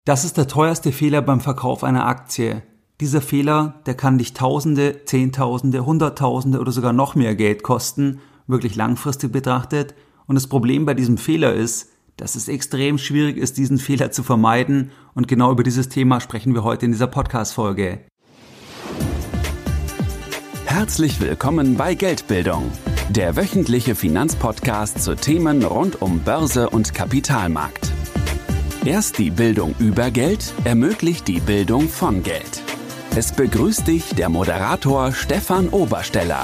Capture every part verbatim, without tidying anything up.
Das ist der teuerste Fehler beim Verkauf einer Aktie. Dieser Fehler, der kann dich Tausende, Zehntausende, Hunderttausende oder sogar noch mehr Geld kosten, wirklich langfristig betrachtet. Und das Problem bei diesem Fehler ist, dass es extrem schwierig ist, diesen Fehler zu vermeiden. Und genau über dieses Thema sprechen wir heute in dieser Podcast-Folge. Herzlich willkommen bei Geldbildung, der wöchentliche Finanzpodcast zu Themen rund um Börse und Kapitalmarkt. Erst die Bildung über Geld ermöglicht die Bildung von Geld. Es begrüßt dich der Moderator Stefan Obersteller.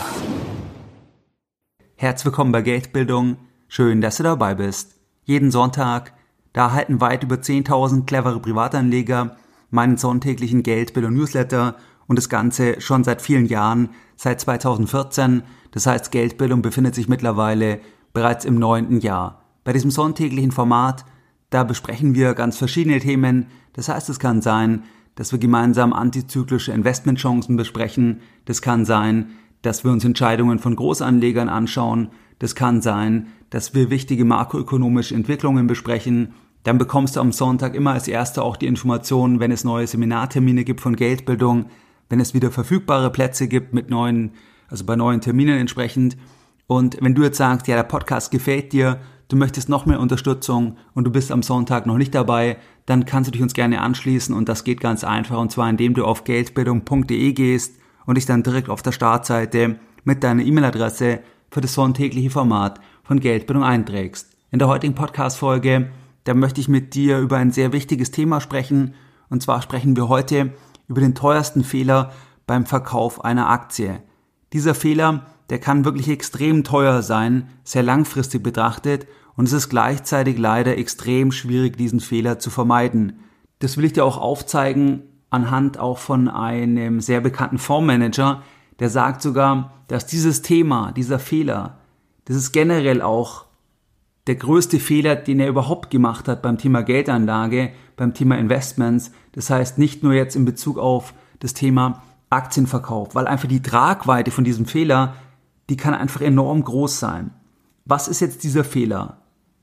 Herzlich willkommen bei Geldbildung. Schön, dass du dabei bist. Jeden Sonntag, da erhalten weit über zehntausend clevere Privatanleger meinen sonntäglichen Geldbildung-Newsletter und das Ganze schon seit vielen Jahren, seit zweitausendvierzehn. Das heißt, Geldbildung befindet sich mittlerweile bereits im neunten Jahr. Bei diesem sonntäglichen Format, da besprechen wir ganz verschiedene Themen. Das heißt, es kann sein, dass wir gemeinsam antizyklische Investmentchancen besprechen. Das kann sein, dass wir uns Entscheidungen von Großanlegern anschauen. Das kann sein, dass wir wichtige makroökonomische Entwicklungen besprechen. Dann bekommst du am Sonntag immer als Erster auch die Informationen, wenn es neue Seminartermine gibt von Geldbildung, wenn es wieder verfügbare Plätze gibt mit neuen, also bei neuen Terminen entsprechend. Und wenn du jetzt sagst, ja, der Podcast gefällt dir, du möchtest noch mehr Unterstützung und du bist am Sonntag noch nicht dabei, dann kannst du dich uns gerne anschließen und das geht ganz einfach, und zwar indem du auf geldbildung punkt de gehst und dich dann direkt auf der Startseite mit deiner E-Mail-Adresse für das sonntägliche Format von Geldbildung einträgst. In der heutigen Podcast-Folge, da möchte ich mit dir über ein sehr wichtiges Thema sprechen, und zwar sprechen wir heute über den teuersten Fehler beim Verkauf einer Aktie. Dieser Fehler, der kann wirklich extrem teuer sein, sehr langfristig betrachtet, und es ist gleichzeitig leider extrem schwierig, diesen Fehler zu vermeiden. Das will ich dir auch aufzeigen anhand auch von einem sehr bekannten Fondsmanager, der sagt sogar, dass dieses Thema, dieser Fehler, das ist generell auch der größte Fehler, den er überhaupt gemacht hat beim Thema Geldanlage, beim Thema Investments. Das heißt nicht nur jetzt in Bezug auf das Thema Aktienverkauf, weil einfach die Tragweite von diesem Fehler, die kann einfach enorm groß sein. Was ist jetzt dieser Fehler?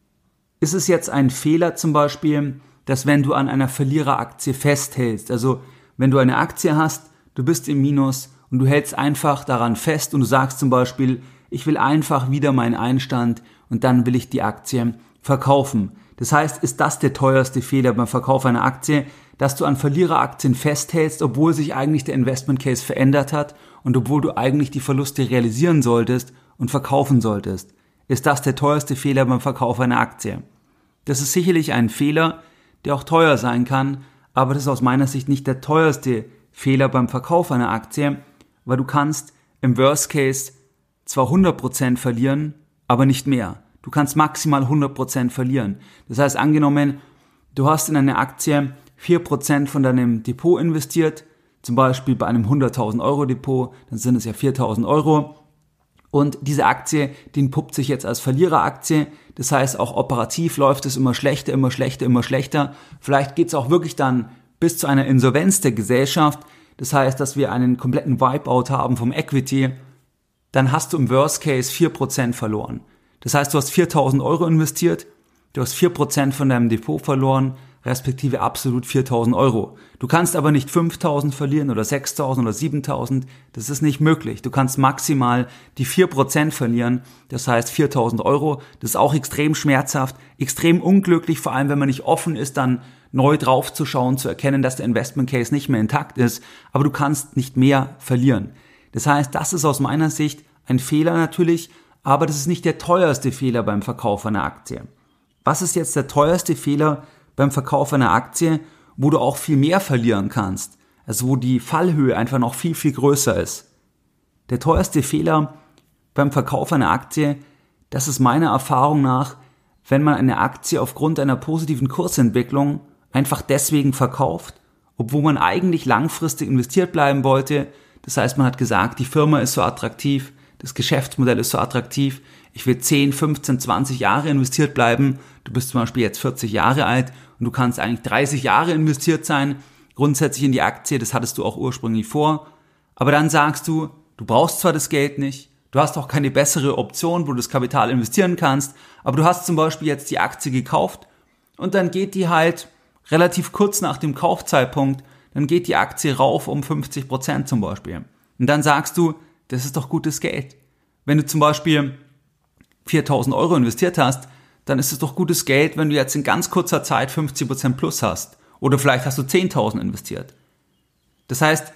Ist es jetzt ein Fehler zum Beispiel, dass wenn du an einer Verliereraktie festhältst, also wenn du eine Aktie hast, du bist im Minus und du hältst einfach daran fest und du sagst zum Beispiel, ich will einfach wieder meinen Einstand und dann will ich die Aktie verkaufen. Das heißt, ist das der teuerste Fehler beim Verkauf einer Aktie, dass du an Verliereraktien festhältst, obwohl sich eigentlich der Investment Case verändert hat und obwohl du eigentlich die Verluste realisieren solltest und verkaufen solltest? Ist das der teuerste Fehler beim Verkauf einer Aktie? Das ist sicherlich ein Fehler, der auch teuer sein kann, aber das ist aus meiner Sicht nicht der teuerste Fehler beim Verkauf einer Aktie, weil du kannst im Worst Case zwar hundert Prozent verlieren, aber nicht mehr. Du kannst maximal hundert Prozent verlieren. Das heißt, angenommen, du hast in eine Aktie vier Prozent von deinem Depot investiert, zum Beispiel bei einem hunderttausend Euro Depot, dann sind es ja viertausend Euro. Und diese Aktie, die entpuppt sich jetzt als Verliereraktie. Das heißt, auch operativ läuft es immer schlechter, immer schlechter, immer schlechter. Vielleicht geht es auch wirklich dann bis zu einer Insolvenz der Gesellschaft. Das heißt, dass wir einen kompletten Wipeout haben vom Equity. Dann hast du im Worst Case vier Prozent verloren. Das heißt, du hast viertausend Euro investiert, du hast vier Prozent von deinem Depot verloren, respektive absolut viertausend Euro. Du kannst aber nicht fünftausend verlieren oder sechstausend oder siebentausend, das ist nicht möglich. Du kannst maximal die vier Prozent verlieren, das heißt viertausend Euro. Das ist auch extrem schmerzhaft, extrem unglücklich, vor allem wenn man nicht offen ist, dann neu drauf zu schauen, zu erkennen, dass der Investment Case nicht mehr intakt ist, aber du kannst nicht mehr verlieren. Das heißt, das ist aus meiner Sicht ein Fehler natürlich, aber das ist nicht der teuerste Fehler beim Verkauf einer Aktie. Was ist jetzt der teuerste Fehler beim Verkauf einer Aktie, wo du auch viel mehr verlieren kannst, also wo die Fallhöhe einfach noch viel, viel größer ist? Der teuerste Fehler beim Verkauf einer Aktie, das ist meiner Erfahrung nach, wenn man eine Aktie aufgrund einer positiven Kursentwicklung einfach deswegen verkauft, obwohl man eigentlich langfristig investiert bleiben wollte. Das heißt, man hat gesagt, die Firma ist so attraktiv, das Geschäftsmodell ist so attraktiv, ich will zehn, fünfzehn, zwanzig Jahre investiert bleiben. Du bist zum Beispiel jetzt vierzig Jahre alt und du kannst eigentlich dreißig Jahre investiert sein, grundsätzlich in die Aktie, das hattest du auch ursprünglich vor. Aber dann sagst du, du brauchst zwar das Geld nicht, du hast auch keine bessere Option, wo du das Kapital investieren kannst, aber du hast zum Beispiel jetzt die Aktie gekauft und dann geht die halt relativ kurz nach dem Kaufzeitpunkt, dann geht die Aktie rauf um fünfzig Prozent zum Beispiel. Und dann sagst du, das ist doch gutes Geld. Wenn du zum Beispiel viertausend Euro investiert hast, dann ist es doch gutes Geld, wenn du jetzt in ganz kurzer Zeit fünfzig Prozent plus hast. Oder vielleicht hast du zehntausend investiert. Das heißt,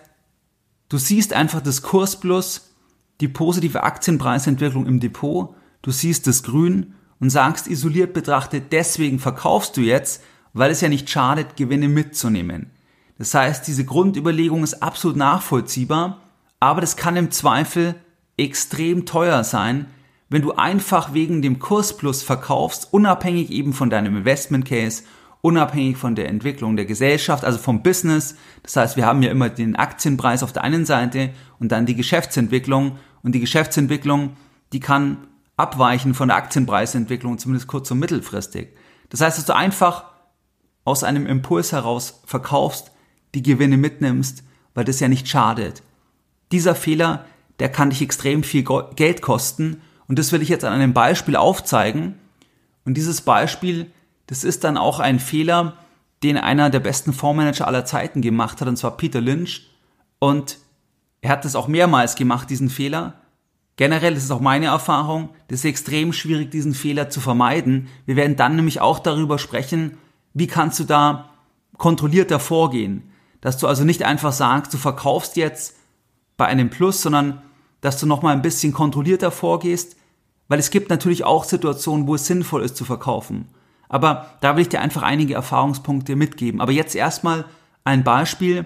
du siehst einfach das Kursplus, die positive Aktienpreisentwicklung im Depot, du siehst das Grün und sagst isoliert betrachtet, deswegen verkaufst du jetzt, weil es ja nicht schadet, Gewinne mitzunehmen. Das heißt, diese Grundüberlegung ist absolut nachvollziehbar, aber das kann im Zweifel extrem teuer sein, wenn du einfach wegen dem Kursplus verkaufst, unabhängig eben von deinem Investment Case, unabhängig von der Entwicklung der Gesellschaft, also vom Business. Das heißt, wir haben ja immer den Aktienpreis auf der einen Seite und dann die Geschäftsentwicklung. Und die Geschäftsentwicklung, die kann abweichen von der Aktienpreisentwicklung, zumindest kurz- und mittelfristig. Das heißt, dass du einfach aus einem Impuls heraus verkaufst, die Gewinne mitnimmst, weil das ja nicht schadet. Dieser Fehler, der kann dich extrem viel Geld kosten und das will ich jetzt an einem Beispiel aufzeigen. Und dieses Beispiel, das ist dann auch ein Fehler, den einer der besten Fondsmanager aller Zeiten gemacht hat, und zwar Peter Lynch. Und er hat das auch mehrmals gemacht, diesen Fehler. Generell ist es auch meine Erfahrung, das ist extrem schwierig, diesen Fehler zu vermeiden. Wir werden dann nämlich auch darüber sprechen, wie kannst du da kontrollierter vorgehen. Dass du also nicht einfach sagst, du verkaufst jetzt bei einem Plus, sondern dass du nochmal ein bisschen kontrollierter vorgehst, weil es gibt natürlich auch Situationen, wo es sinnvoll ist zu verkaufen. Aber da will ich dir einfach einige Erfahrungspunkte mitgeben. Aber jetzt erstmal ein Beispiel,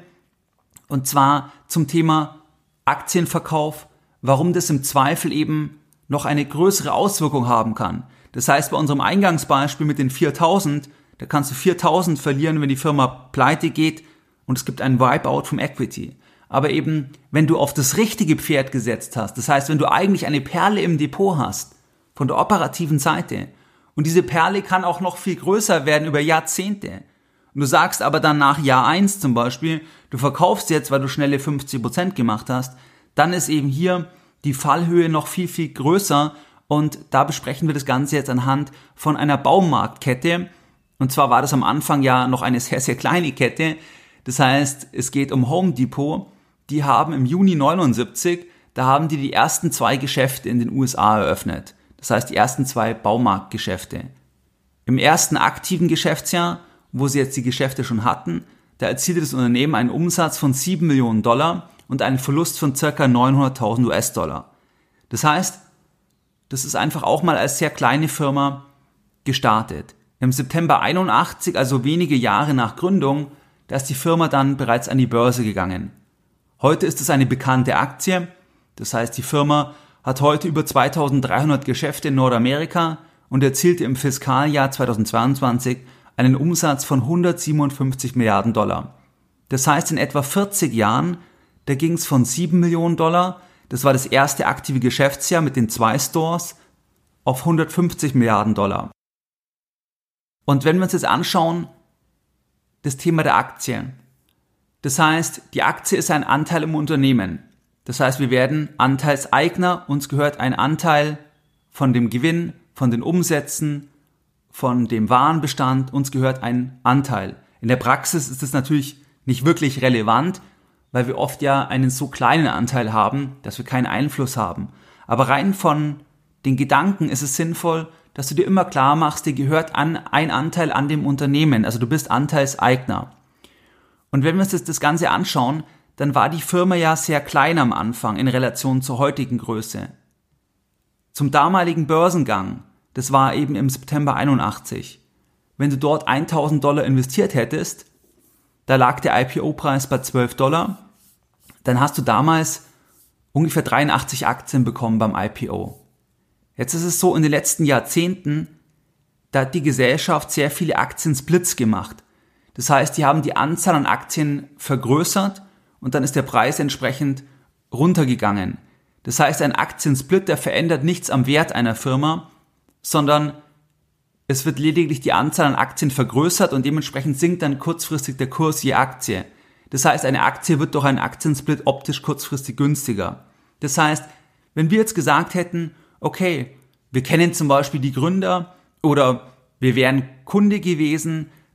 und zwar zum Thema Aktienverkauf, warum das im Zweifel eben noch eine größere Auswirkung haben kann. Das heißt, bei unserem Eingangsbeispiel mit den viertausend, da kannst du viertausend verlieren, wenn die Firma pleite geht und es gibt einen Wipeout vom Equity. Aber eben, wenn du auf das richtige Pferd gesetzt hast, das heißt, wenn du eigentlich eine Perle im Depot hast, von der operativen Seite, und diese Perle kann auch noch viel größer werden über Jahrzehnte, und du sagst aber dann nach Jahr eins zum Beispiel, du verkaufst jetzt, weil du schnelle fünfzig Prozent gemacht hast, dann ist eben hier die Fallhöhe noch viel, viel größer, und da besprechen wir das Ganze jetzt anhand von einer Baumarktkette, und zwar war das am Anfang ja noch eine sehr, sehr kleine Kette. Das heißt, es geht um Home Depot. Die haben im Juni neunundsiebzig, da haben die die ersten zwei Geschäfte in den U S A eröffnet. Das heißt, die ersten zwei Baumarktgeschäfte. Im ersten aktiven Geschäftsjahr, wo sie jetzt die Geschäfte schon hatten, da erzielte das Unternehmen einen Umsatz von sieben Millionen Dollar und einen Verlust von ca. neunhunderttausend U S-Dollar. Das heißt, das ist einfach auch mal als sehr kleine Firma gestartet. Im September einundachtzig, also wenige Jahre nach Gründung, da ist die Firma dann bereits an die Börse gegangen. Heute ist es eine bekannte Aktie, das heißt, die Firma hat heute über zweitausenddreihundert Geschäfte in Nordamerika und erzielte im Fiskaljahr zweitausendzweiundzwanzig einen Umsatz von hundertsiebenundfünfzig Milliarden Dollar. Das heißt, in etwa vierzig Jahren, da ging es von sieben Millionen Dollar, das war das erste aktive Geschäftsjahr mit den zwei Stores, auf hundertfünfzig Milliarden Dollar. Und wenn wir uns jetzt anschauen, das Thema der Aktie. Das heißt, die Aktie ist ein Anteil im Unternehmen. Das heißt, wir werden Anteilseigner, uns gehört ein Anteil von dem Gewinn, von den Umsätzen, von dem Warenbestand, uns gehört ein Anteil. In der Praxis ist das natürlich nicht wirklich relevant, weil wir oft ja einen so kleinen Anteil haben, dass wir keinen Einfluss haben. Aber rein von den Gedanken ist es sinnvoll, dass du dir immer klar machst, dir gehört an, ein Anteil an dem Unternehmen, also du bist Anteilseigner. Und wenn wir uns das, das Ganze anschauen, dann war die Firma ja sehr klein am Anfang in Relation zur heutigen Größe. Zum damaligen Börsengang, das war eben im September einundachtzig, wenn du dort eintausend Dollar investiert hättest, da lag der I P O-Preis bei zwölf Dollar, dann hast du damals ungefähr dreiundachtzig Aktien bekommen beim I P O. Jetzt ist es so, in den letzten Jahrzehnten, da hat die Gesellschaft sehr viele Aktiensplits gemacht. Das heißt, die haben die Anzahl an Aktien vergrößert und dann ist der Preis entsprechend runtergegangen. Das heißt, ein Aktiensplit, der verändert nichts am Wert einer Firma, sondern es wird lediglich die Anzahl an Aktien vergrößert und dementsprechend sinkt dann kurzfristig der Kurs je Aktie. Das heißt, eine Aktie wird durch einen Aktiensplit optisch kurzfristig günstiger. Das heißt, wenn wir jetzt gesagt hätten, okay, wir kennen zum Beispiel die Gründer oder wir wären Kunde gewesen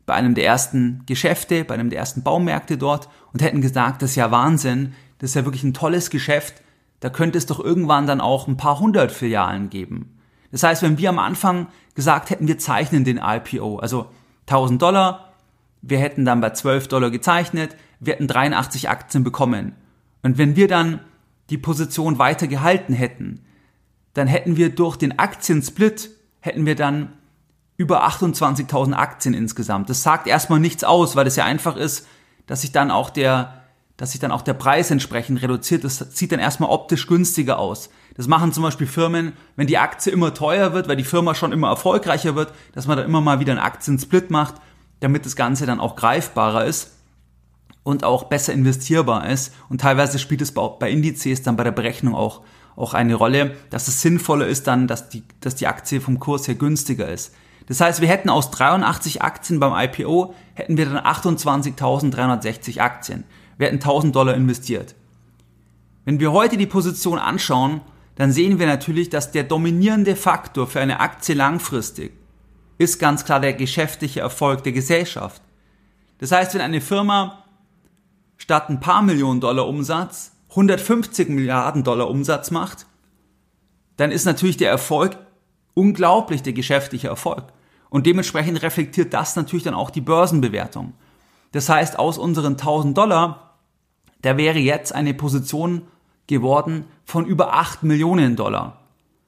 bei einem der ersten Geschäfte, bei einem der ersten Baumärkte dort und hätten gesagt, das ist ja Wahnsinn, das ist ja wirklich ein tolles Geschäft, da könnte es doch irgendwann dann auch ein paar hundert Filialen geben. Das heißt, wenn wir am Anfang gesagt hätten, wir zeichnen den I P O, also tausend Dollar, wir hätten dann bei zwölf Dollar gezeichnet, wir hätten dreiundachtzig Aktien bekommen. Und wenn wir dann die Position weiter gehalten hätten, dann hätten wir durch den Aktiensplit, hätten wir dann über achtundzwanzigtausend Aktien insgesamt. Das sagt erstmal nichts aus, weil es ja einfach ist, dass sich dann auch der, dass sich dann auch der Preis entsprechend reduziert. Das sieht dann erstmal optisch günstiger aus. Das machen zum Beispiel Firmen, wenn die Aktie immer teuer wird, weil die Firma schon immer erfolgreicher wird, dass man dann immer mal wieder einen Aktiensplit macht, damit das Ganze dann auch greifbarer ist und auch besser investierbar ist. Und teilweise spielt es bei Indizes dann bei der Berechnung auch, auch eine Rolle, dass es sinnvoller ist dann, dass die, dass die Aktie vom Kurs her günstiger ist. Das heißt, wir hätten aus dreiundachtzig Aktien beim I P O, hätten wir dann achtundzwanzigtausenddreihundertsechzig Aktien. Wir hätten tausend Dollar investiert. Wenn wir heute die Position anschauen, dann sehen wir natürlich, dass der dominierende Faktor für eine Aktie langfristig ist ganz klar der geschäftliche Erfolg der Gesellschaft. Das heißt, wenn eine Firma statt ein paar Millionen Dollar Umsatz hundertfünfzig Milliarden Dollar Umsatz macht, dann ist natürlich der Erfolg unglaublich, der geschäftliche Erfolg. Und dementsprechend reflektiert das natürlich dann auch die Börsenbewertung. Das heißt, aus unseren tausend Dollar, da wäre jetzt eine Position geworden von über acht Millionen Dollar.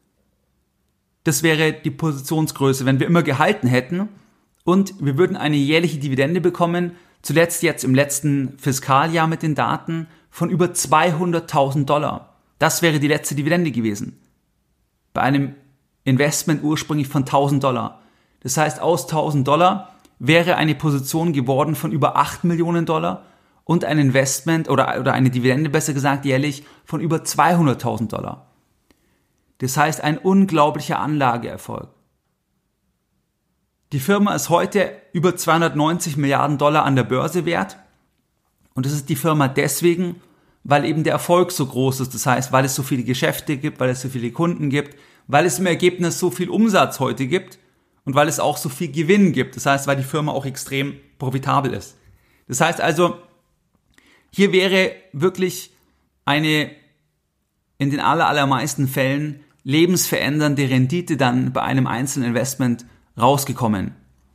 Das wäre die Positionsgröße, wenn wir immer gehalten hätten und wir würden eine jährliche Dividende bekommen, zuletzt jetzt im letzten Fiskaljahr mit den Daten von über zweihunderttausend Dollar. Das wäre die letzte Dividende gewesen. Bei einem Investment ursprünglich von tausend Dollar. Das heißt, aus tausend Dollar wäre eine Position geworden von über acht Millionen Dollar und ein Investment oder, oder eine Dividende, besser gesagt, jährlich von über zweihunderttausend Dollar. Das heißt, ein unglaublicher Anlageerfolg. Die Firma ist heute über zweihundertneunzig Milliarden Dollar an der Börse wert und das ist die Firma deswegen, weil eben der Erfolg so groß ist. Das heißt, weil es so viele Geschäfte gibt, weil es so viele Kunden gibt, weil es im Ergebnis so viel Umsatz heute gibt und weil es auch so viel Gewinn gibt. Das heißt, weil die Firma auch extrem profitabel ist. Das heißt also, hier wäre wirklich eine in den aller, allermeisten Fällen lebensverändernde Rendite dann bei einem einzelnen Investment rausgekommen.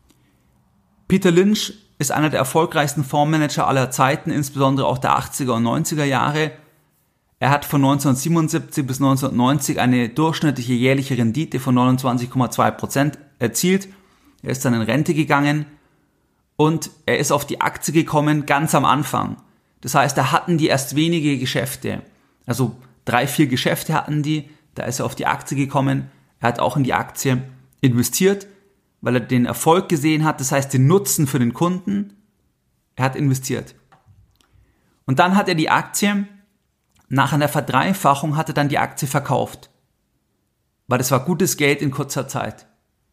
Peter Lynch ist einer der erfolgreichsten Fondsmanager aller Zeiten, insbesondere auch der achtziger und neunziger Jahre. Er hat von neunzehnhundertsiebenundsiebzig bis neunzehnhundertneunzig eine durchschnittliche jährliche Rendite von neunundzwanzig Komma zwei Prozent erzielt. Er ist dann in Rente gegangen und er ist auf die Aktie gekommen ganz am Anfang. Das heißt, da hatten die erst wenige Geschäfte. Also drei, vier Geschäfte hatten die, da ist er auf die Aktie gekommen. Er hat auch in die Aktie investiert, weil er den Erfolg gesehen hat, das heißt den Nutzen für den Kunden. Er hat investiert. Und dann hat er die Aktie, nach einer Verdreifachung hat er dann die Aktie verkauft. Weil das war gutes Geld in kurzer Zeit.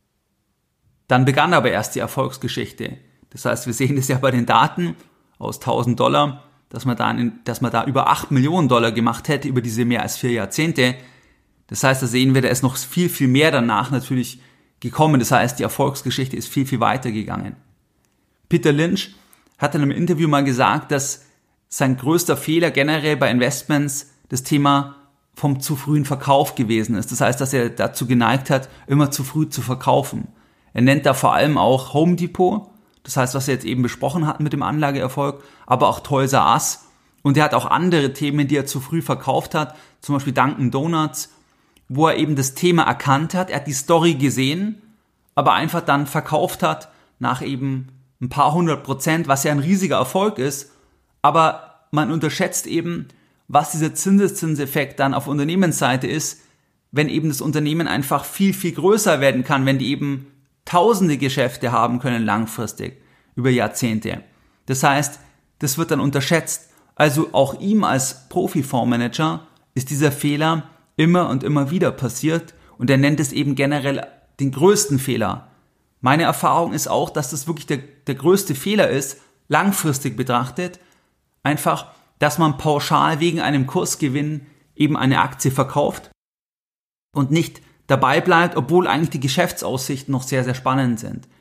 Dann begann aber erst die Erfolgsgeschichte. Das heißt, wir sehen das ja bei den Daten aus tausend Dollar, dass man da, in, dass man da über acht Millionen Dollar gemacht hätte über diese mehr als vier Jahrzehnte. Das heißt, da sehen wir, da ist noch viel, viel mehr danach natürlich gekommen. Das heißt, die Erfolgsgeschichte ist viel, viel weiter gegangen. Peter Lynch hat in einem Interview mal gesagt, dass sein größter Fehler generell bei Investments das Thema vom zu frühen Verkauf gewesen ist. Das heißt, dass er dazu geneigt hat, immer zu früh zu verkaufen. Er nennt da vor allem auch Home Depot, das heißt, was wir jetzt eben besprochen hatten mit dem Anlageerfolg, aber auch Toys R Us. Und er hat auch andere Themen, die er zu früh verkauft hat, zum Beispiel Dunkin' Donuts, wo er eben das Thema erkannt hat. Er hat die Story gesehen, aber einfach dann verkauft hat nach eben ein paar hundert Prozent, was ja ein riesiger Erfolg ist. Aber man unterschätzt eben, was dieser Zinseszinseffekt dann auf Unternehmensseite ist, wenn eben das Unternehmen einfach viel, viel größer werden kann, wenn die eben tausende Geschäfte haben können langfristig, über Jahrzehnte. Das heißt, das wird dann unterschätzt. Also auch ihm als Profi-Fondsmanager ist dieser Fehler immer und immer wieder passiert und er nennt es eben generell den größten Fehler. Meine Erfahrung ist auch, dass das wirklich der, der größte Fehler ist, langfristig betrachtet, einfach, dass man pauschal wegen einem Kursgewinn eben eine Aktie verkauft und nicht dabei bleibt, obwohl eigentlich die Geschäftsaussichten noch sehr, sehr spannend sind.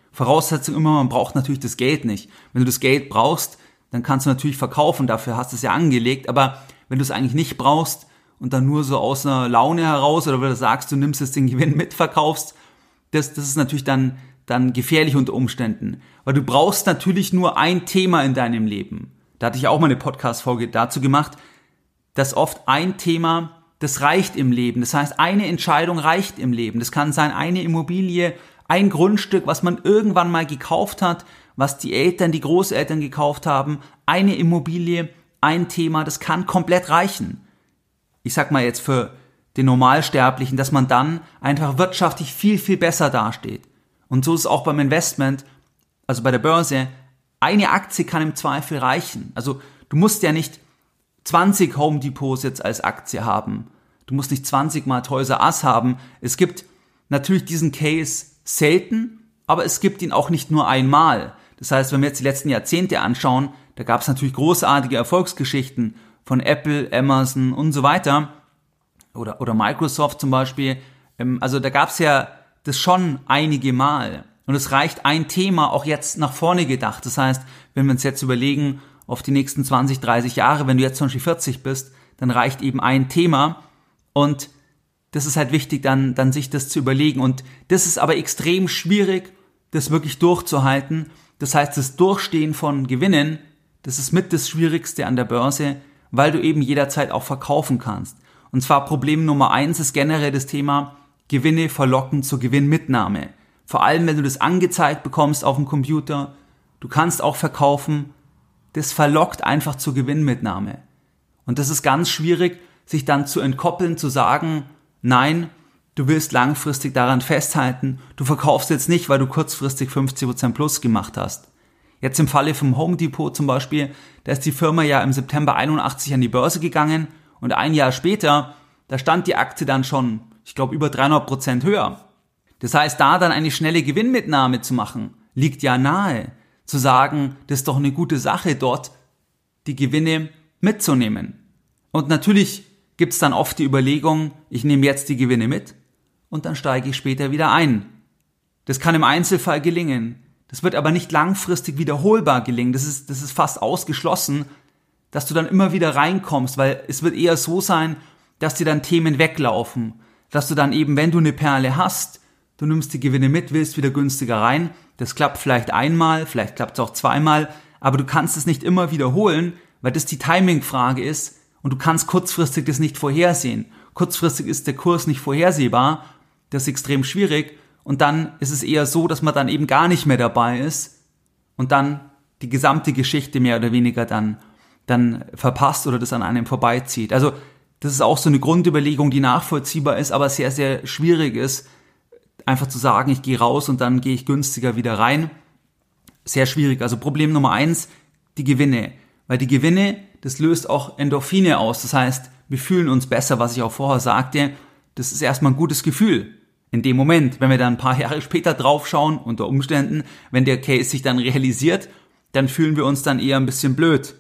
Voraussetzung immer, man braucht natürlich das Geld nicht. Wenn du das Geld brauchst, dann kannst du natürlich verkaufen, dafür hast du es ja angelegt, aber wenn du es eigentlich nicht brauchst und dann nur so aus einer Laune heraus oder wenn du sagst, du nimmst jetzt den Gewinn mit, verkaufst, das, das ist natürlich dann, dann gefährlich unter Umständen. Weil du brauchst natürlich nur ein Thema in deinem Leben. Da hatte ich auch mal eine Podcast-Folge dazu gemacht, dass oft ein Thema, das reicht im Leben. Das heißt, eine Entscheidung reicht im Leben. Das kann sein, eine Immobilie, ein Grundstück, was man irgendwann mal gekauft hat, was die Eltern, die Großeltern gekauft haben. Eine Immobilie, ein Thema, das kann komplett reichen. Ich sag mal jetzt für den Normalsterblichen, dass man dann einfach wirtschaftlich viel, viel besser dasteht. Und so ist es auch beim Investment, also bei der Börse. Eine Aktie kann im Zweifel reichen. Also du musst ja nicht zwanzig Home Depots jetzt als Aktie haben. Du musst nicht zwanzig mal Toys R Us haben. Es gibt natürlich diesen Case selten, aber es gibt ihn auch nicht nur einmal. Das heißt, wenn wir jetzt die letzten Jahrzehnte anschauen, da gab es natürlich großartige Erfolgsgeschichten von Apple, Amazon und so weiter oder, oder Microsoft zum Beispiel. Also da gab es ja das schon einige Mal. Und es reicht ein Thema auch jetzt nach vorne gedacht. Das heißt, wenn wir uns jetzt überlegen, auf die nächsten zwanzig, dreißig Jahre, wenn du jetzt zum Beispiel vierzig bist, dann reicht eben ein Thema. Und das ist halt wichtig, dann, dann sich das zu überlegen. Und das ist aber extrem schwierig, das wirklich durchzuhalten. Das heißt, das Durchstehen von Gewinnen, das ist mit das Schwierigste an der Börse, weil du eben jederzeit auch verkaufen kannst. Und zwar Problem Nummer eins ist generell das Thema Gewinne verlocken zur Gewinnmitnahme. Vor allem, wenn du das angezeigt bekommst auf dem Computer, du kannst auch verkaufen, das verlockt einfach zur Gewinnmitnahme. Und das ist ganz schwierig, sich dann zu entkoppeln, zu sagen, nein, du willst langfristig daran festhalten, du verkaufst jetzt nicht, weil du kurzfristig fünfzig Prozent plus gemacht hast. Jetzt im Falle vom Home Depot zum Beispiel, da ist die Firma ja im September einundachtzig an die Börse gegangen und ein Jahr später, da stand die Aktie dann schon, ich glaube, über dreihundert Prozent höher. Das heißt, da dann eine schnelle Gewinnmitnahme zu machen, liegt ja nahe, zu sagen, das ist doch eine gute Sache, dort die Gewinne mitzunehmen. Und natürlich gibt es dann oft die Überlegung, ich nehme jetzt die Gewinne mit und dann steige ich später wieder ein. Das kann im Einzelfall gelingen. Das wird aber nicht langfristig wiederholbar gelingen. Das ist, das ist fast ausgeschlossen, dass du dann immer wieder reinkommst, weil es wird eher so sein, dass dir dann Themen weglaufen. Dass du dann eben, wenn du eine Perle hast, du nimmst die Gewinne mit, willst wieder günstiger rein. Das klappt vielleicht einmal, vielleicht klappt es auch zweimal, aber du kannst es nicht immer wiederholen, weil das die Timing-Frage ist und du kannst kurzfristig das nicht vorhersehen. Kurzfristig ist der Kurs nicht vorhersehbar, das ist extrem schwierig und dann ist es eher so, dass man dann eben gar nicht mehr dabei ist und dann die gesamte Geschichte mehr oder weniger dann, dann verpasst oder das an einem vorbeizieht. Also das ist auch so eine Grundüberlegung, die nachvollziehbar ist, aber sehr, sehr schwierig ist, einfach zu sagen, ich gehe raus und dann gehe ich günstiger wieder rein. Sehr schwierig. Also Problem Nummer eins, die Gewinne. Weil die Gewinne, das löst auch Endorphine aus. Das heißt, wir fühlen uns besser, was ich auch vorher sagte. Das ist erstmal ein gutes Gefühl. In dem Moment, wenn wir dann ein paar Jahre später draufschauen, unter Umständen, wenn der Case sich dann realisiert, dann fühlen wir uns dann eher ein bisschen blöd.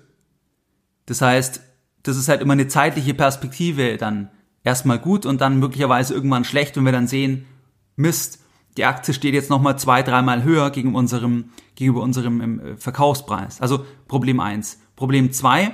Das heißt, das ist halt immer eine zeitliche Perspektive, dann erstmal gut und dann möglicherweise irgendwann schlecht, wenn wir dann sehen, Mist, die Aktie steht jetzt nochmal zwei, dreimal höher gegenüber unserem, gegenüber unserem Verkaufspreis. Also Problem eins. Problem zwei,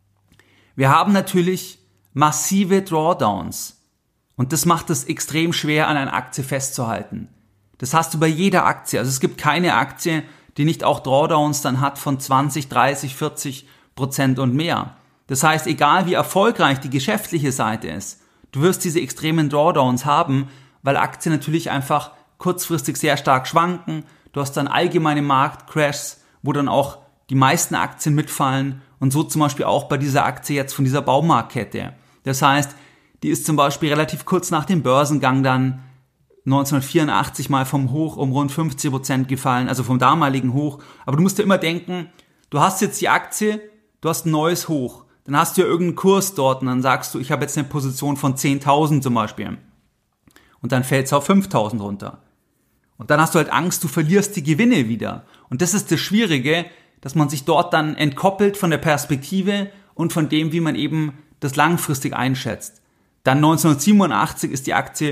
wir haben natürlich massive Drawdowns und das macht es extrem schwer, an einer Aktie festzuhalten. Das hast du bei jeder Aktie. Also es gibt keine Aktie, die nicht auch Drawdowns dann hat von zwanzig, dreißig, vierzig Prozent und mehr. Das heißt, egal wie erfolgreich die geschäftliche Seite ist, du wirst diese extremen Drawdowns haben, weil Aktien natürlich einfach kurzfristig sehr stark schwanken. Du hast dann allgemeine Marktcrashs, wo dann auch die meisten Aktien mitfallen und so zum Beispiel auch bei dieser Aktie jetzt von dieser Baumarktkette. Das heißt, die ist zum Beispiel relativ kurz nach dem Börsengang dann neunzehnhundertvierundachtzig mal vom Hoch um rund fünfzig Prozent gefallen, also vom damaligen Hoch. Aber du musst dir immer denken, du hast jetzt die Aktie, du hast ein neues Hoch. Dann hast du ja irgendeinen Kurs dort und dann sagst du, ich habe jetzt eine Position von zehntausend zum Beispiel. Und dann fällt es auf fünftausend runter. Und dann hast du halt Angst, du verlierst die Gewinne wieder. Und das ist das Schwierige, dass man sich dort dann entkoppelt von der Perspektive und von dem, wie man eben das langfristig einschätzt. Dann neunzehnhundertsiebenundachtzig ist die Aktie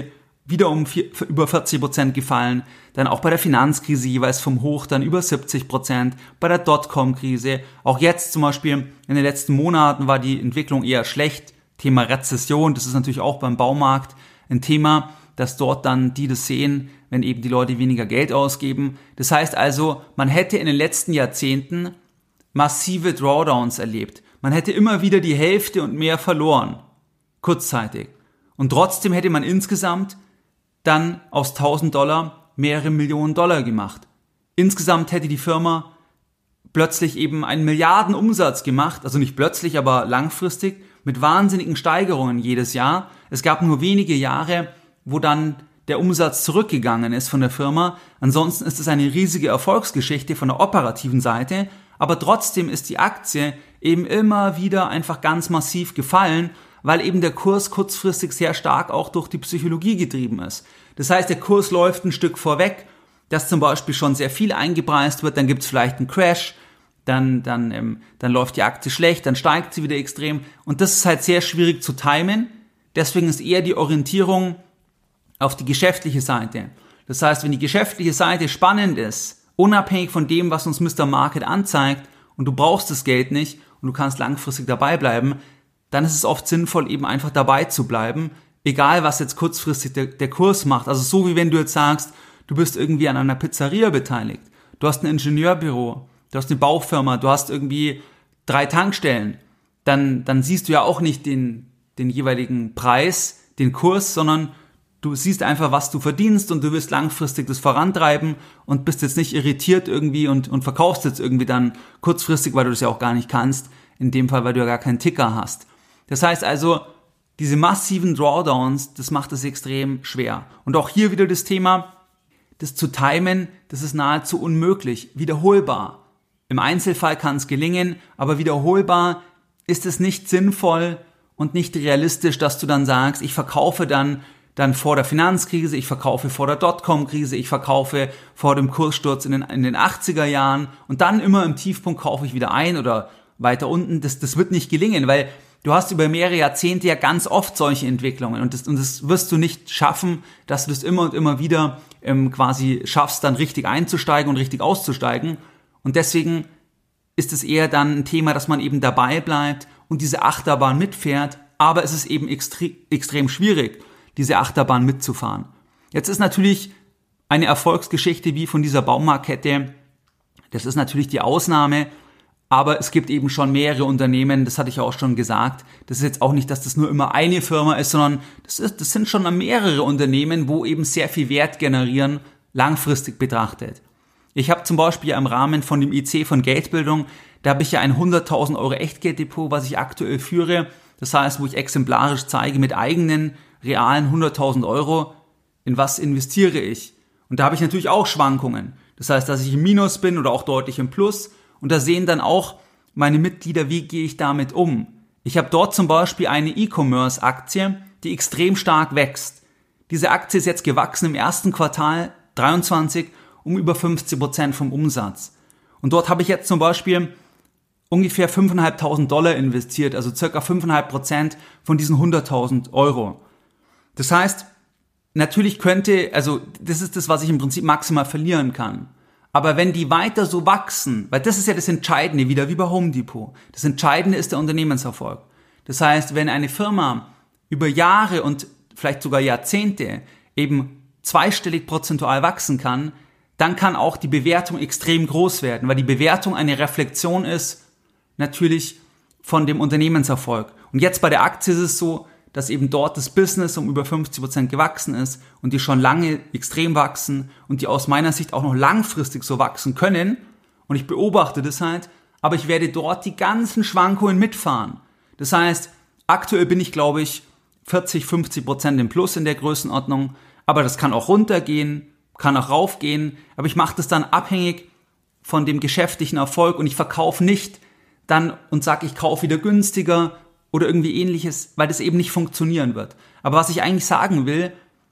wieder um vier, über vierzig Prozent gefallen. Dann auch bei der Finanzkrise jeweils vom Hoch dann über siebzig Prozent. Bei der Dotcom-Krise. Auch jetzt zum Beispiel in den letzten Monaten war die Entwicklung eher schlecht. Thema Rezession, das ist natürlich auch beim Baumarkt ein Thema, dass dort dann die das sehen, wenn eben die Leute weniger Geld ausgeben. Das heißt also, man hätte in den letzten Jahrzehnten massive Drawdowns erlebt. Man hätte immer wieder die Hälfte und mehr verloren. Kurzzeitig. Und trotzdem hätte man insgesamt dann aus tausend Dollar mehrere Millionen Dollar gemacht. Insgesamt hätte die Firma plötzlich eben einen Milliardenumsatz gemacht, also nicht plötzlich, aber langfristig, mit wahnsinnigen Steigerungen jedes Jahr. Es gab nur wenige Jahre, wo dann der Umsatz zurückgegangen ist von der Firma. Ansonsten ist es eine riesige Erfolgsgeschichte von der operativen Seite, aber trotzdem ist die Aktie eben immer wieder einfach ganz massiv gefallen, weil eben der Kurs kurzfristig sehr stark auch durch die Psychologie getrieben ist. Das heißt, der Kurs läuft ein Stück vorweg, dass zum Beispiel schon sehr viel eingepreist wird, dann gibt es vielleicht einen Crash, dann, dann, ähm, dann läuft die Aktie schlecht, dann steigt sie wieder extrem und das ist halt sehr schwierig zu timen. Deswegen ist eher die Orientierung auf die geschäftliche Seite. Das heißt, wenn die geschäftliche Seite spannend ist, unabhängig von dem, was uns Mister Market anzeigt und du brauchst das Geld nicht und du kannst langfristig dabei bleiben, dann ist es oft sinnvoll, eben einfach dabei zu bleiben, egal was jetzt kurzfristig der, der Kurs macht. Also so wie wenn du jetzt sagst, du bist irgendwie an einer Pizzeria beteiligt, du hast ein Ingenieurbüro, du hast eine Baufirma, du hast irgendwie drei Tankstellen, dann, dann siehst du ja auch nicht den, den jeweiligen Preis, den Kurs, sondern du siehst einfach, was du verdienst und du willst langfristig das vorantreiben und bist jetzt nicht irritiert irgendwie und, und verkaufst jetzt irgendwie dann kurzfristig, weil du das ja auch gar nicht kannst, in dem Fall, weil du ja gar keinen Ticker hast. Das heißt also, diese massiven Drawdowns, das macht es extrem schwer. Und auch hier wieder das Thema, das zu timen, das ist nahezu unmöglich, wiederholbar. Im Einzelfall kann es gelingen, aber wiederholbar ist es nicht sinnvoll und nicht realistisch, dass du dann sagst, ich verkaufe dann dann vor der Finanzkrise, ich verkaufe vor der Dotcom-Krise, ich verkaufe vor dem Kurssturz in den, in den achtziger Jahren und dann immer im Tiefpunkt kaufe ich wieder ein oder weiter unten. Das, das wird nicht gelingen, weil du hast über mehrere Jahrzehnte ja ganz oft solche Entwicklungen und das, und das wirst du nicht schaffen, dass du das immer und immer wieder ähm, quasi schaffst, dann richtig einzusteigen und richtig auszusteigen. Und deswegen ist es eher dann ein Thema, dass man eben dabei bleibt und diese Achterbahn mitfährt, aber es ist eben extre- extrem schwierig, diese Achterbahn mitzufahren. Jetzt ist natürlich eine Erfolgsgeschichte wie von dieser Baumarktkette, das ist natürlich die Ausnahme, aber es gibt eben schon mehrere Unternehmen, das hatte ich ja auch schon gesagt. Das ist jetzt auch nicht, dass das nur immer eine Firma ist, sondern das, ist, das sind schon mehrere Unternehmen, wo eben sehr viel Wert generieren, langfristig betrachtet. Ich habe zum Beispiel im Rahmen von dem I C von Geldbildung, da habe ich ja ein hunderttausend Euro Echtgelddepot, was ich aktuell führe. Das heißt, wo ich exemplarisch zeige mit eigenen, realen hunderttausend Euro, in was investiere ich. Und da habe ich natürlich auch Schwankungen. Das heißt, dass ich im Minus bin oder auch deutlich im Plus. Und da sehen dann auch meine Mitglieder, wie gehe ich damit um. Ich habe dort zum Beispiel eine E-Commerce-Aktie, die extrem stark wächst. Diese Aktie ist jetzt gewachsen im ersten Quartal dreiundzwanzig um über fünfzig Prozent vom Umsatz. Und dort habe ich jetzt zum Beispiel ungefähr fünftausendfünfhundert Dollar investiert, also circa fünf Komma fünf Prozent von diesen hunderttausend Euro. Das heißt, natürlich könnte, also das ist das, was ich im Prinzip maximal verlieren kann. Aber wenn die weiter so wachsen, weil das ist ja das Entscheidende, wieder wie bei Home Depot. Das Entscheidende ist der Unternehmenserfolg. Das heißt, wenn eine Firma über Jahre und vielleicht sogar Jahrzehnte eben zweistellig prozentual wachsen kann, dann kann auch die Bewertung extrem groß werden, weil die Bewertung eine Reflexion ist, natürlich von dem Unternehmenserfolg. Und jetzt bei der Aktie ist es so, dass eben dort das Business um über fünfzig Prozent gewachsen ist und die schon lange extrem wachsen und die aus meiner Sicht auch noch langfristig so wachsen können. Und ich beobachte das halt, aber ich werde dort die ganzen Schwankungen mitfahren. Das heißt, aktuell bin ich, glaube ich, vierzig, fünfzig Prozent im Plus in der Größenordnung, aber das kann auch runtergehen, kann auch raufgehen, aber ich mache das dann abhängig von dem geschäftlichen Erfolg und ich verkaufe nicht dann und sage, ich kaufe wieder günstiger oder irgendwie ähnliches, weil das eben nicht funktionieren wird. Aber was ich eigentlich sagen will,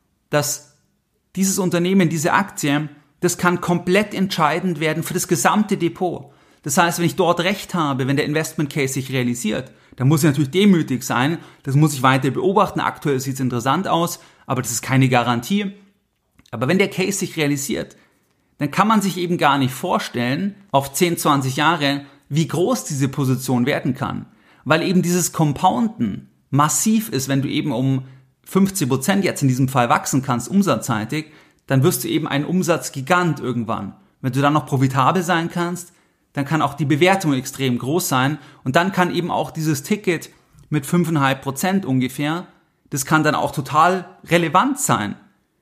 dass dieses Unternehmen, diese Aktie, das kann komplett entscheidend werden für das gesamte Depot. Das heißt, wenn ich dort recht habe, wenn der Investment Case sich realisiert, dann muss ich natürlich demütig sein, das muss ich weiter beobachten. Aktuell sieht es interessant aus, aber das ist keine Garantie. Aber wenn der Case sich realisiert, dann kann man sich eben gar nicht vorstellen, auf zehn, zwanzig Jahre, wie groß diese Position werden kann. Weil eben dieses Compounden massiv ist, wenn du eben um fünfzig Prozent jetzt in diesem Fall wachsen kannst, umsatzseitig, dann wirst du eben ein Umsatzgigant irgendwann. Wenn du dann noch profitabel sein kannst, dann kann auch die Bewertung extrem groß sein und dann kann eben auch dieses Ticket mit fünf Komma fünf Prozent ungefähr, das kann dann auch total relevant sein.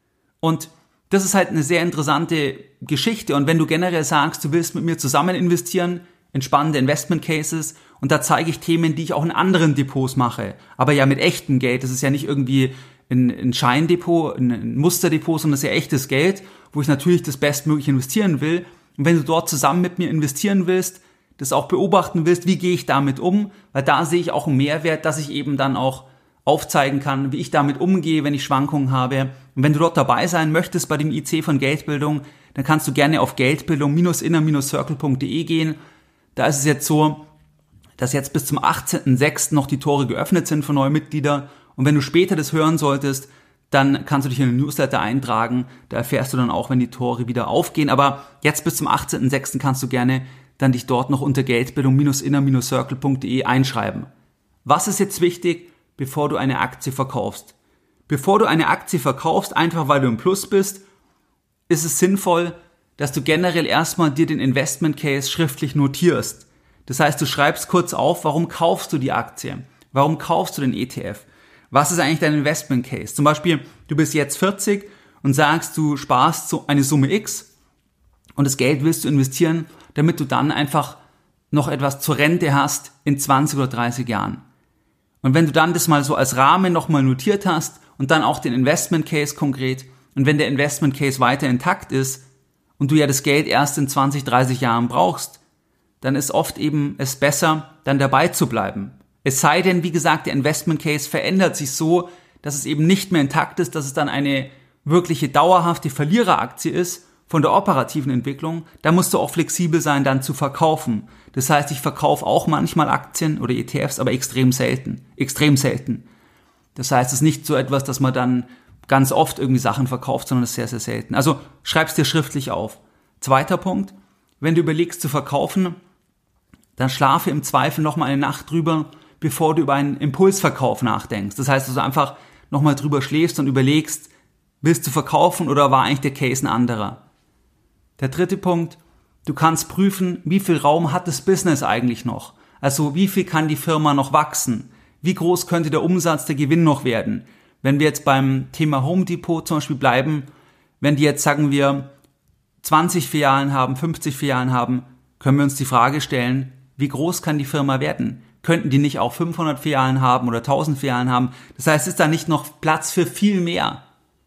Und das ist halt eine sehr interessante Geschichte und wenn du generell sagst, du willst mit mir zusammen investieren in spannende Investment Cases und da zeige ich Themen, die ich auch in anderen Depots mache, aber ja mit echtem Geld, das ist ja nicht irgendwie ein, ein Scheindepot, ein Musterdepot, sondern das ist ja echtes Geld, wo ich natürlich das bestmöglich investieren will. Und wenn du dort zusammen mit mir investieren willst, das auch beobachten willst, wie gehe ich damit um, weil da sehe ich auch einen Mehrwert, dass ich eben dann auch aufzeigen kann, wie ich damit umgehe, wenn ich Schwankungen habe. Und wenn du dort dabei sein möchtest bei dem I C von Geldbildung, dann kannst du gerne auf geldbildung Bindestrich inner Bindestrich circle punkt de gehen. Da ist es jetzt so, dass jetzt bis zum achtzehnten sechsten noch die Tore geöffnet sind für neue Mitglieder. Und wenn du später das hören solltest, dann kannst du dich in den Newsletter eintragen. Da erfährst du dann auch, wenn die Tore wieder aufgehen. Aber jetzt bis zum achtzehnten sechsten kannst du gerne dann dich dort noch unter geldbildung Bindestrich inner Bindestrich circle punkt de einschreiben. Was ist jetzt wichtig, bevor du eine Aktie verkaufst? Bevor du eine Aktie verkaufst, einfach weil du im Plus bist, ist es sinnvoll, dass du generell erstmal dir den Investment Case schriftlich notierst. Das heißt, du schreibst kurz auf, warum kaufst du die Aktie? Warum kaufst du den E T F? Was ist eigentlich dein Investment Case? Zum Beispiel, du bist jetzt vierzig und sagst, du sparst so eine Summe X und das Geld willst du investieren, damit du dann einfach noch etwas zur Rente hast in zwanzig oder dreißig Jahren. Und wenn du dann das mal so als Rahmen nochmal notiert hast und dann auch den Investment Case konkret und wenn der Investment Case weiter intakt ist und du ja das Geld erst in zwanzig, dreißig Jahren brauchst, dann ist oft eben es besser, dann dabei zu bleiben. Es sei denn, wie gesagt, der Investment Case verändert sich so, dass es eben nicht mehr intakt ist, dass es dann eine wirkliche dauerhafte Verliereraktie ist von der operativen Entwicklung. Da musst du auch flexibel sein, dann zu verkaufen. Das heißt, ich verkaufe auch manchmal Aktien oder E T Fs, aber extrem selten. Extrem selten. Das heißt, es ist nicht so etwas, dass man dann ganz oft irgendwie Sachen verkauft, sondern es ist sehr, sehr selten. Also schreib's dir schriftlich auf. Zweiter Punkt, wenn du überlegst zu verkaufen, dann schlafe im Zweifel nochmal eine Nacht drüber, bevor du über einen Impulsverkauf nachdenkst. Das heißt, dass du einfach nochmal drüber schläfst und überlegst, willst du verkaufen oder war eigentlich der Case ein anderer? Der dritte Punkt, du kannst prüfen, wie viel Raum hat das Business eigentlich noch? Also wie viel kann die Firma noch wachsen? Wie groß könnte der Umsatz, der Gewinn noch werden? Wenn wir jetzt beim Thema Home Depot zum Beispiel bleiben, wenn die jetzt, sagen wir, zwanzig Filialen haben, fünfzig Filialen haben, können wir uns die Frage stellen, wie groß kann die Firma werden? Könnten die nicht auch fünfhundert Filialen haben oder tausend Filialen haben? Das heißt, ist da nicht noch Platz für viel mehr?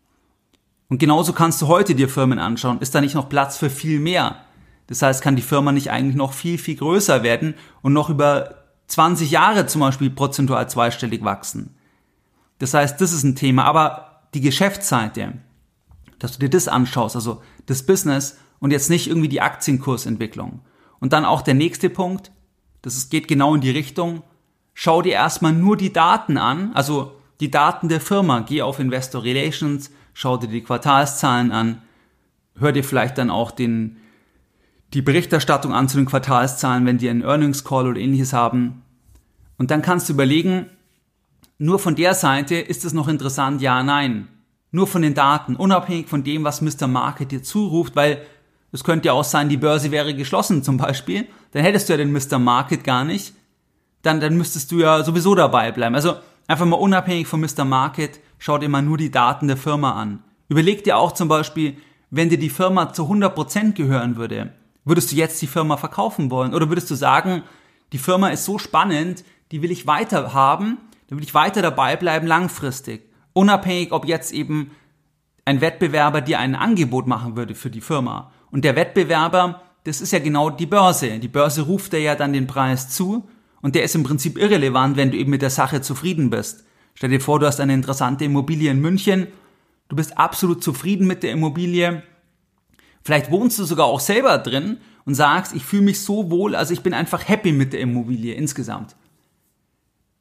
Und genauso kannst du heute dir Firmen anschauen. Ist da nicht noch Platz für viel mehr? Das heißt, kann die Firma nicht eigentlich noch viel, viel größer werden und noch über zwanzig Jahre zum Beispiel prozentual zweistellig wachsen? Das heißt, das ist ein Thema. Aber die Geschäftsseite, dass du dir das anschaust, also das Business und jetzt nicht irgendwie die Aktienkursentwicklung. Und dann auch der nächste Punkt, das geht genau in die Richtung, schau dir erstmal nur die Daten an, also die Daten der Firma. Geh auf Investor Relations, schau dir die Quartalszahlen an, hör dir vielleicht dann auch den, die Berichterstattung an zu den Quartalszahlen, wenn die einen Earnings Call oder ähnliches haben. Und dann kannst du überlegen, nur von der Seite ist es noch interessant, ja, nein. Nur von den Daten, unabhängig von dem, was Mister Market dir zuruft, weil es könnte ja auch sein, die Börse wäre geschlossen zum Beispiel, dann hättest du ja den Mister Market gar nicht, dann, dann müsstest du ja sowieso dabei bleiben. Also einfach mal unabhängig von Mister Market, schau dir mal nur die Daten der Firma an. Überleg dir auch zum Beispiel, wenn dir die Firma zu hundert Prozent gehören würde, würdest du jetzt die Firma verkaufen wollen? Oder würdest du sagen, die Firma ist so spannend, die will ich weiter haben, da will ich weiter dabei bleiben langfristig. Unabhängig, ob jetzt eben ein Wettbewerber dir ein Angebot machen würde für die Firma. Und der Wettbewerber, das ist ja genau die Börse. Die Börse ruft dir ja dann den Preis zu und der ist im Prinzip irrelevant, wenn du eben mit der Sache zufrieden bist. Stell dir vor, du hast eine interessante Immobilie in München, du bist absolut zufrieden mit der Immobilie, vielleicht wohnst du sogar auch selber drin und sagst, ich fühle mich so wohl, also ich bin einfach happy mit der Immobilie insgesamt.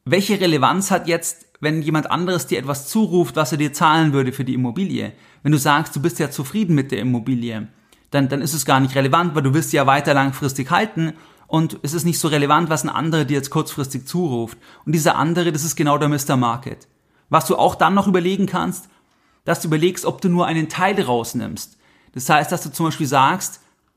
welche Relevanz hat jetzt, wenn jemand anderes dir etwas zuruft, was er dir zahlen würde für die Immobilie? Wenn du sagst, du bist ja zufrieden mit der Immobilie, dann, dann ist es gar nicht relevant, weil du wirst sie ja weiter langfristig halten und es ist nicht so relevant, was ein anderer dir jetzt kurzfristig zuruft. Und dieser andere, das ist genau der Mister Market. Was du auch dann noch überlegen kannst, dass du überlegst, ob du nur einen Teil rausnimmst. Das heißt, dass du zum Beispiel sagst,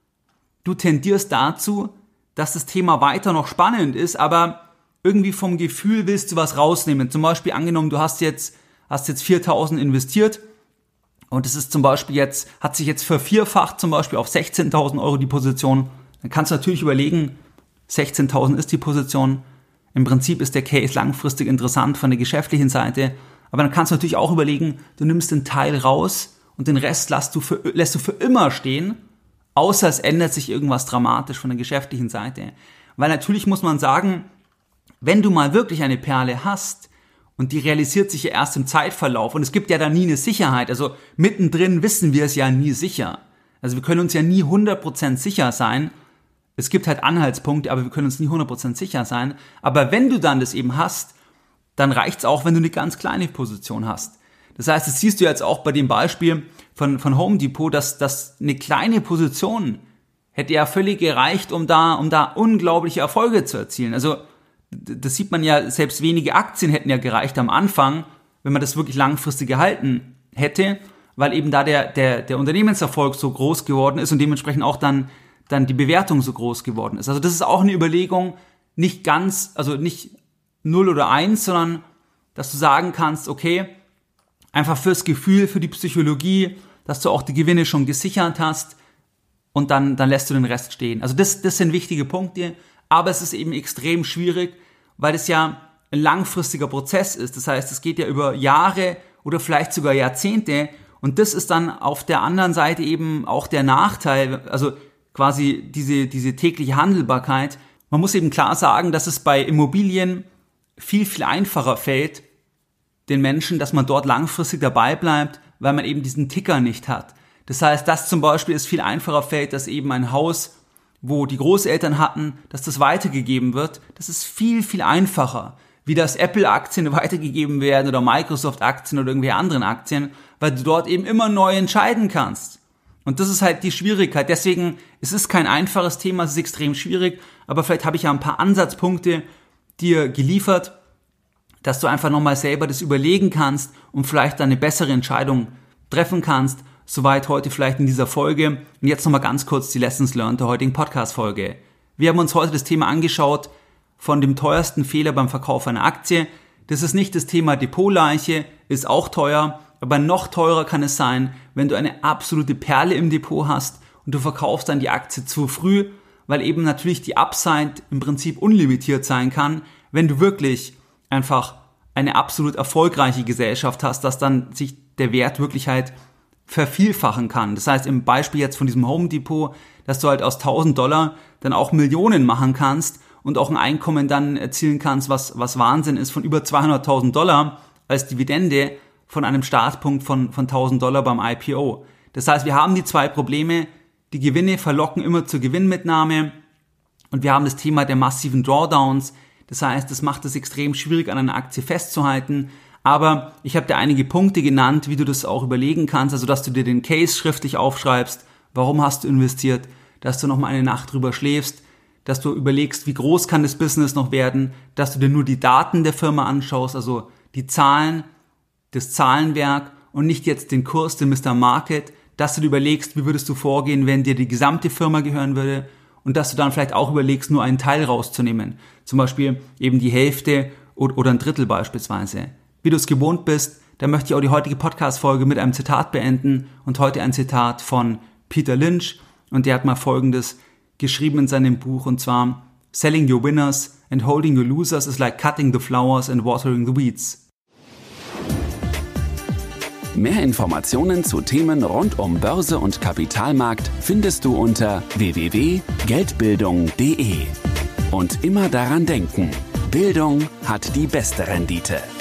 du tendierst dazu, dass das Thema weiter noch spannend ist, aber irgendwie vom Gefühl willst du was rausnehmen. Zum Beispiel angenommen, du hast jetzt, hast jetzt viertausend investiert und es ist zum Beispiel jetzt, hat sich jetzt vervierfacht zum Beispiel auf sechzehntausend Euro die Position. Dann kannst du natürlich überlegen, sechzehntausend ist die Position. Im Prinzip ist der Case langfristig interessant von der geschäftlichen Seite. Aber dann kannst du natürlich auch überlegen, du nimmst den Teil raus und den Rest lässt du für, lässt du für immer stehen, außer es ändert sich irgendwas dramatisch von der geschäftlichen Seite. Weil natürlich muss man sagen, wenn du mal wirklich eine Perle hast und die realisiert sich ja erst im Zeitverlauf und es gibt ja da nie eine Sicherheit, also mittendrin wissen wir es ja nie sicher. Also wir können uns ja nie hundert Prozent sicher sein. Es gibt halt Anhaltspunkte, aber wir können uns nie hundert Prozent sicher sein. Aber wenn du dann das eben hast, dann reicht's auch, wenn du eine ganz kleine Position hast. Das heißt, das siehst du jetzt auch bei dem Beispiel von, von Home Depot, dass, dass eine kleine Position hätte ja völlig gereicht, um da, um da unglaubliche Erfolge zu erzielen. Also das sieht man ja, selbst wenige Aktien hätten ja gereicht am Anfang, wenn man das wirklich langfristig gehalten hätte, weil eben da der, der, der Unternehmenserfolg so groß geworden ist und dementsprechend auch dann, dann die Bewertung so groß geworden ist. Also das ist auch eine Überlegung, nicht ganz, also nicht null oder eins, sondern dass du sagen kannst, okay, einfach fürs Gefühl, für die Psychologie, dass du auch die Gewinne schon gesichert hast und dann, dann lässt du den Rest stehen. Also das, das sind wichtige Punkte, aber es ist eben extrem schwierig, weil es ja ein langfristiger Prozess ist. Das heißt, es geht ja über Jahre oder vielleicht sogar Jahrzehnte und das ist dann auf der anderen Seite eben auch der Nachteil, also quasi diese, diese tägliche Handelbarkeit. Man muss eben klar sagen, dass es bei Immobilien viel, viel einfacher fällt, den Menschen, dass man dort langfristig dabei bleibt, weil man eben diesen Ticker nicht hat. Das heißt, dass zum Beispiel es viel einfacher fällt, dass eben ein Haus, wo die Großeltern hatten, dass das weitergegeben wird, das ist viel, viel einfacher, wie dass Apple-Aktien weitergegeben werden oder Microsoft-Aktien oder irgendwelche anderen Aktien, weil du dort eben immer neu entscheiden kannst. Und das ist halt die Schwierigkeit. Deswegen, es ist kein einfaches Thema, es ist extrem schwierig, aber vielleicht habe ich ja ein paar Ansatzpunkte dir geliefert, dass du einfach nochmal selber das überlegen kannst und vielleicht dann eine bessere Entscheidung treffen kannst. Soweit heute vielleicht in dieser Folge. Und jetzt nochmal ganz kurz die Lessons learned der heutigen Podcast-Folge. Wir haben uns heute das Thema angeschaut von dem teuersten Fehler beim Verkauf einer Aktie. Das ist nicht das Thema Depotleiche, ist auch teuer, aber noch teurer kann es sein, wenn du eine absolute Perle im Depot hast und du verkaufst dann die Aktie zu früh, weil eben natürlich die Upside im Prinzip unlimitiert sein kann, wenn du wirklich einfach eine absolut erfolgreiche Gesellschaft hast, dass dann sich der Wert wirklich halt vervielfachen kann. Das heißt, im Beispiel jetzt von diesem Home Depot, dass du halt aus tausend Dollar dann auch Millionen machen kannst und auch ein Einkommen dann erzielen kannst, was, was Wahnsinn ist, von über zweihunderttausend Dollar als Dividende von einem Startpunkt von, von tausend Dollar beim I P O. Das heißt, wir haben die zwei Probleme. Die Gewinne verlocken immer zur Gewinnmitnahme und wir haben das Thema der massiven Drawdowns. Das heißt, das macht es extrem schwierig, an einer Aktie festzuhalten. Aber ich habe dir einige Punkte genannt, wie du das auch überlegen kannst, also dass du dir den Case schriftlich aufschreibst, warum hast du investiert, dass du nochmal eine Nacht drüber schläfst, dass du überlegst, wie groß kann das Business noch werden, dass du dir nur die Daten der Firma anschaust, also die Zahlen, das Zahlenwerk und nicht jetzt den Kurs, den Mister Market, dass du dir überlegst, wie würdest du vorgehen, wenn dir die gesamte Firma gehören würde und dass du dann vielleicht auch überlegst, nur einen Teil rauszunehmen, zum Beispiel eben die Hälfte oder ein Drittel beispielsweise. Wie du es gewohnt bist, dann möchte ich auch die heutige Podcast-Folge mit einem Zitat beenden und heute ein Zitat von Peter Lynch und der hat mal Folgendes geschrieben in seinem Buch und zwar Selling your winners and holding your losers is like cutting the flowers and watering the weeds. Mehr Informationen zu Themen rund um Börse und Kapitalmarkt findest du unter w w w punkt geldbildung punkt de. Und immer daran denken, Bildung hat die beste Rendite.